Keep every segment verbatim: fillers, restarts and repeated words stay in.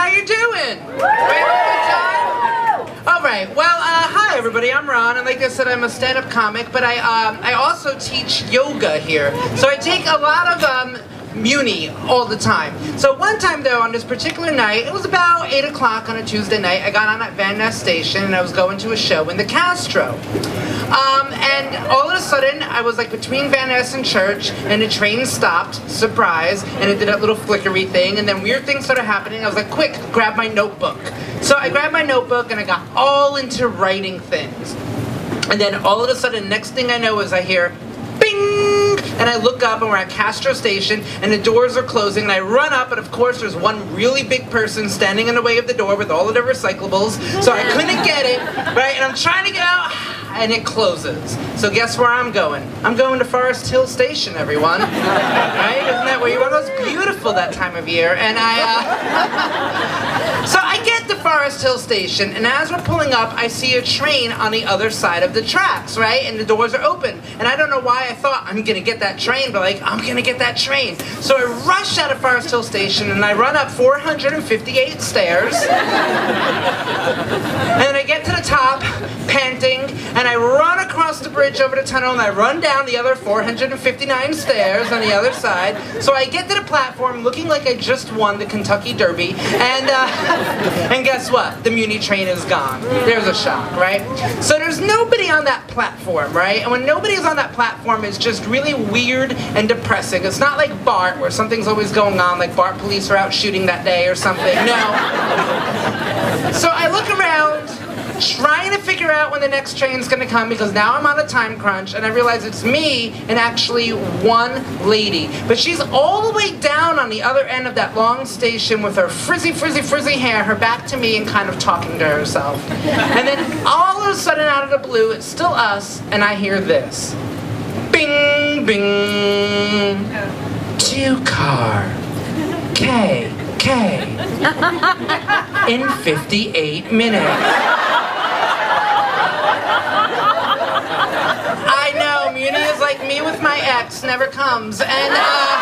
how you doing? Right, good time? All right, well, uh, hi everybody, I'm Ron, and like I said, I'm a stand-up comic, but I, um, I also teach yoga here. So I take a lot of, um, Muni all the time. So one time though, on this particular night, it was about eight o'clock on a Tuesday night, I got on at Van Ness Station and I was going to a show in the Castro. Um, and all of a sudden, I was like between Van Ness and Church, and the train stopped, surprise, and it did that little flickery thing, and then weird things started happening. I was like, quick, grab my notebook. So I grabbed my notebook and I got all into writing things. And then all of a sudden, next thing I know is I hear, bing! And I look up and we're at Castro Station and the doors are closing and I run up and of course there's one really big person standing in the way of the door with all of their recyclables, so I couldn't get it, right? And I'm trying to get out and it closes. So guess where I'm going? I'm going to Forest Hill Station, everyone. Right? Isn't that where you are? It's beautiful that time of year. And I, uh... so I get to Forest Hill Station, and as we're pulling up, I see a train on the other side of the tracks, right? And the doors are open. And I don't know why I thought, I'm gonna get that train, but like, I'm gonna get that train. So I rush out of Forest Hill Station, and I run up four hundred fifty-eight stairs. And then I get to the top, panting, and I run across the bridge over the tunnel, and I run down the other four hundred fifty-nine stairs on the other side. So I get to the platform looking like I just won the Kentucky Derby, and uh, and guess what? The Muni train is gone. There's a shock, right? So there's nobody on that platform, right? And when nobody's on that platform, it's just really weird and depressing. It's not like BART, where something's always going on, like BART police are out shooting that day or something. No. So I look around, trying to figure out when the next train's gonna come because now I'm on a time crunch and I realize it's me and actually one lady. But she's all the way down on the other end of that long station with her frizzy, frizzy, frizzy hair, her back to me and kind of talking to herself. And then all of a sudden out of the blue, it's still us and I hear this. Bing, bing, two car, K, K, in fifty-eight minutes. I know, Muni is like me with my ex, never comes. And, uh...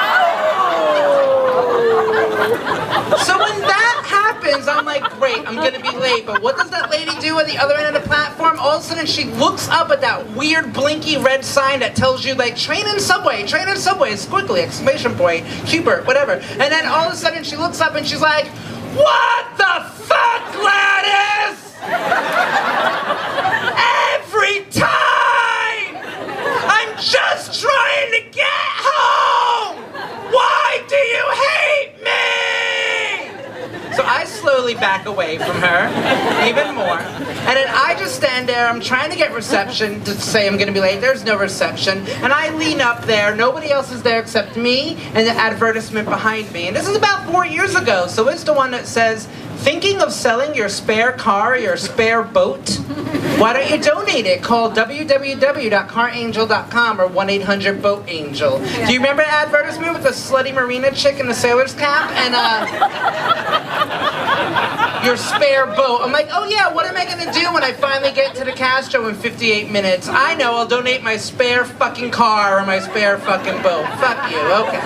so when that happens, I'm like, great, I'm gonna be late. But what does that lady do at the other end of the platform? All of a sudden, she looks up at that weird blinky red sign that tells you, like, train and subway, train and subway, squiggly, exclamation point, Hubert, whatever. And then all of a sudden, she looks up and she's like, what the fuck, Gladys? Every time! I'm just trying to get home! Why do you hate me? So I slowly back away from her, even more. And then I just stand there, I'm trying to get reception to say I'm gonna be late, there's no reception. And I lean up there, nobody else is there except me and the advertisement behind me. And this is about four years ago, so it's the one that says, thinking of selling your spare car, your spare boat? Why don't you donate it? Call w w w dot car angel dot com or one eight hundred boat angel. Do you remember the advertisement with the slutty marina chick in the sailor's cap? And, uh... your spare boat. I'm like, oh yeah, what am I gonna do when I finally get to the Castro in fifty-eight minutes? I know, I'll donate my spare fucking car or my spare fucking boat. Fuck you, okay.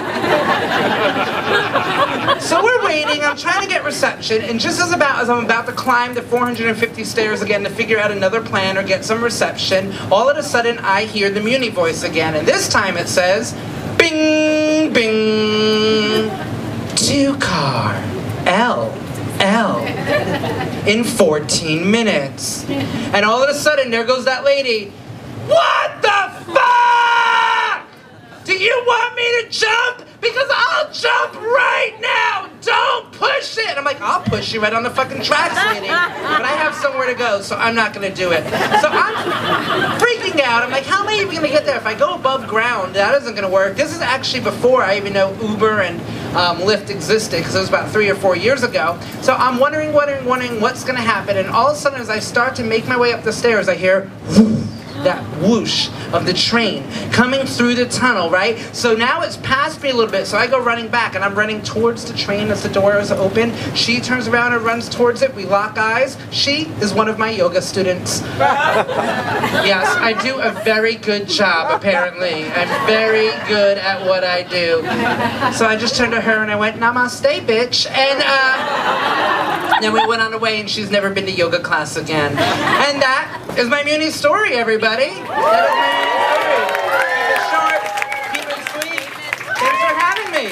So we're waiting, I'm trying to get reception, and just as about as I'm about to climb the four hundred fifty stairs again to figure out another plan or get some reception, all of a sudden I hear the Muni voice again, and this time it says, bing, bing, two car, L, L, in fourteen minutes. And all of a sudden there goes that lady, what the fuck? Do you want me to jump? Because I'll jump right now! Don't push it! I'm like, I'll push you right on the fucking tracks, lady. But I have somewhere to go, so I'm not gonna do it. So I'm freaking out. I'm like, how am I even gonna get there? If I go above ground, that isn't gonna work. This is actually before I even know Uber and um, Lyft existed, because it was about three or four years ago. So I'm wondering, wondering, wondering what's gonna happen. And all of a sudden, as I start to make my way up the stairs, I hear, that whoosh of the train coming through the tunnel, right? So now it's past me a little bit, so I go running back, and I'm running towards the train as the door is open. She turns around and runs towards it. We lock eyes. She is one of my yoga students. Yes, I do a very good job, apparently. I'm very good at what I do. So I just turned to her and I went, "Namaste, bitch." And uh, then we went on our way, and she's never been to yoga class again. And that is my Muni story, everybody. That is my Muni story. Keep it short, keep it sweet. Thanks for having me.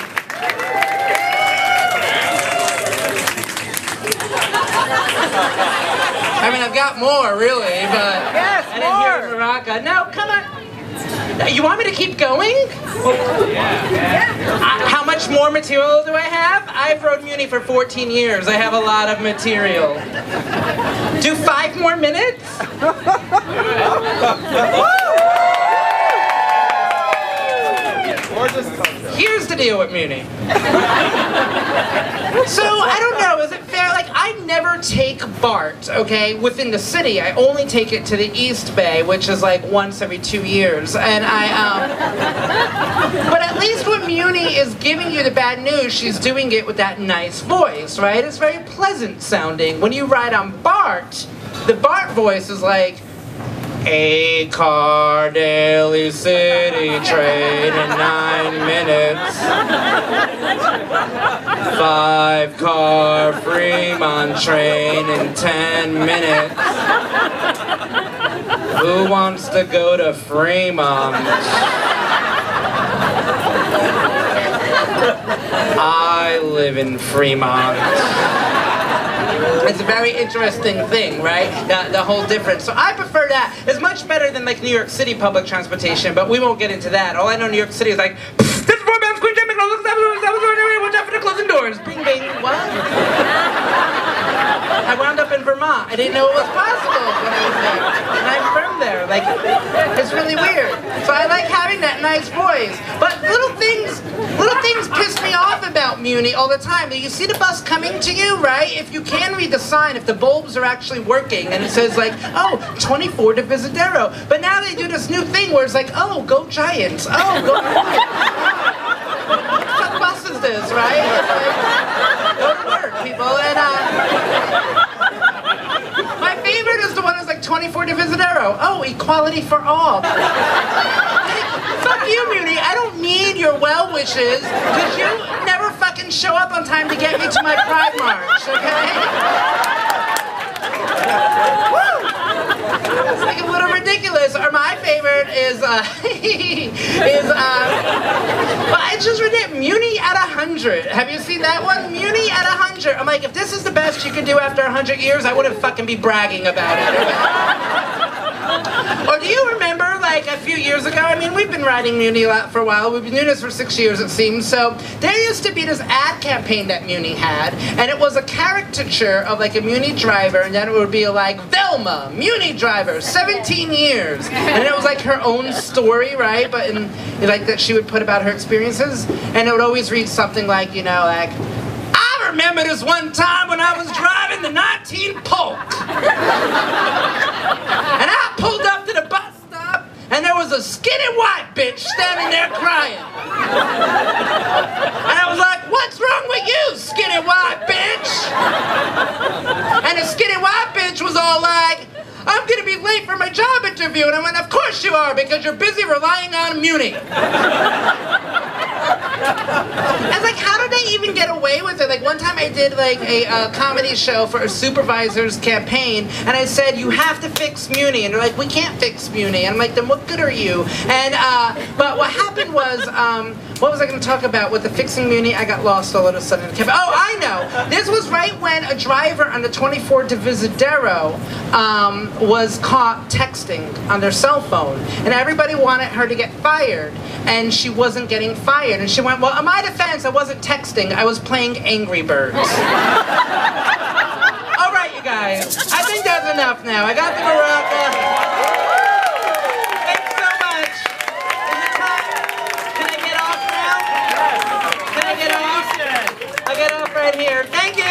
I mean, I've got more, really, but yes, I didn't more. hear Maraca. No, come on. You want me to keep going? Yeah. I, how much more material do I have? I've rode Muni for fourteen years. I have a lot of material. Do five more minutes? Here's the deal with Muni. So, I don't know, is it fair? Like, I never take BART, okay, within the city. I only take it to the East Bay, which is like once every two years. And I, um... But at least when Muni is giving you the bad news, she's doing it with that nice voice, right? It's very pleasant sounding. When you ride on BART, the BART voice is like, "A car Daly City train in nine minutes. Five car Fremont train in ten minutes. Who wants to go to Fremont? I live in Fremont." It's a very interesting thing, right? The, the whole difference. So I prefer that. It's much better than like New York City public transportation, but we won't get into that. All I know New York City is like, "This is four bounds, Queen Jam, McDonald's, watch out for the closing doors." Bing, bing. What? I wound up in Vermont. I didn't know it was possible when I was there. And I'm from there. Like, it's really weird. So I like having that nice voice. But little things, little things piss me off about Muni all the time. You see the bus coming to you, right? If you can read the sign, if the bulbs are actually working, and it says like, "Oh, twenty-four to Visadero." But now they do this new thing where it's like, "Oh, go Giants. Oh, go Giants." What kind of bus is this, right? It's like, go to work, people. And uh, my favorite is the one that's like twenty-four to Visadero. Oh, equality for all. Fuck you, Muni. I don't need your well wishes, because you never fucking show up on time to get me to my Pride March, okay? It's like a little ridiculous. Or my favorite is, uh, is, uh, well, it's just ridiculous. Muni at a hundred. Have you seen that one? Muni at a hundred. I'm like, if this is the best you can do after a hundred years, I wouldn't fucking be bragging about it. Or do you remember, like, a few years ago, I mean, we've been riding Muni a lot for a while. We've been doing this for six years, it seems. So there used to be this ad campaign that Muni had, and it was a caricature of, like, a Muni driver, and then it would be like, "Velma, Muni driver, seventeen years." And it was, like, her own story, right? But, in, like, that she would put about her experiences. And it would always read something like, you know, like, "I remember this one time when I was driving the nineteen Polk. And I pulled up to the bus stop, and there was a skinny white bitch standing there crying. And I was like, 'What's wrong with you, skinny white bitch?' And the skinny white bitch was all like, 'I'm gonna be late for my job interview.' And I went, 'Of course you are, because you're busy relying on Muni.'" I was like, how did they even get away with it? Like, one time I did, like, a uh, comedy show for a supervisor's campaign, and I said, "You have to fix Muni." And they're like, "We can't fix Muni." And I'm like, "Then what good are you?" And, uh, but what happened was, um, what was I going to talk about with the fixing Muni? I got lost all of a sudden. Oh, I know. This was right when a driver on the twenty-four to Visadero um, was caught texting on their cell phone. And everybody wanted her to get fired. And she wasn't getting fired. And she went, "Well, in my defense, I wasn't texting. I was playing Angry Birds." All right, you guys. I think that's enough now. I got the maraca. Thanks so much. Is it time? Can I get off now? Can I get off? I'll get off right here. Thank you.